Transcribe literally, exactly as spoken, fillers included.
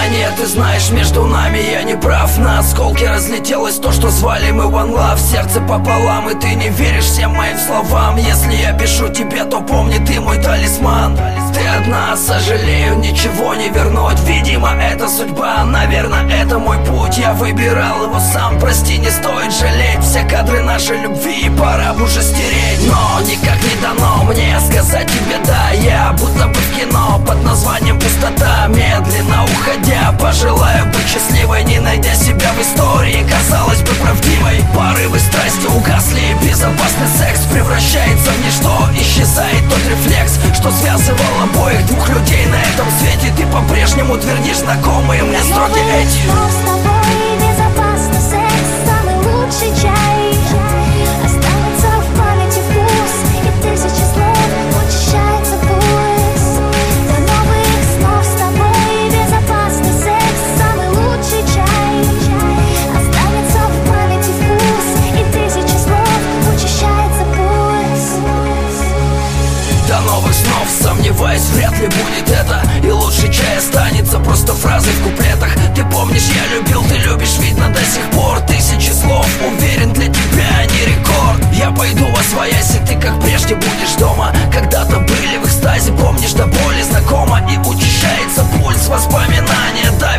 расстояние. Ты знаешь, между нами я не прав. На осколки разлетелось то, что звали мы One Love. Сердце пополам, и ты не веришь всем моим словам. Если я пишу тебе, то помни, ты мой талисман. Ты одна, сожалею, ничего не вернуть. Видимо, это судьба, наверное, это мой путь. Я выбирал его сам, прости, не стоит жалеть. Все кадры нашей любви пора бы уже стереть. Но никак не дано мне сказать тебе да. Я будто бы в кино под названием «Пустота». Медленно уходя, пожелаю быть счастливой, не найдя себя в истории, казалось бы, правдивой. Порывы страсти угасли, безопасный секс превращается в ничто. Исчезает тот рефлекс, что связывал обоих двух людей на этом свете. Ты по-прежнему твердишь знакомые мне строки эти. С тобой безопасный секс, самый лучший чай. Останется в памяти вкус, и тысячи слов учащается пульс. До новых снов с тобой безопасный секс, самый лучший чай. Останется в памяти вкус, и тысячи слов учащается пульс. До новых снов, сомневаюсь, вряд ли будет это. И лучший чай останется просто фразой в куплетах. Ты помнишь, я любил, ты любишь, видно, до сих пор. Тысячи слов, уверен, для тебя не рекорд. Я пойду во своясь, и ты как прежде будешь дома. Когда-то были в экстазе, помнишь, до боли знакомо. И учащается пульс, воспоминания, да.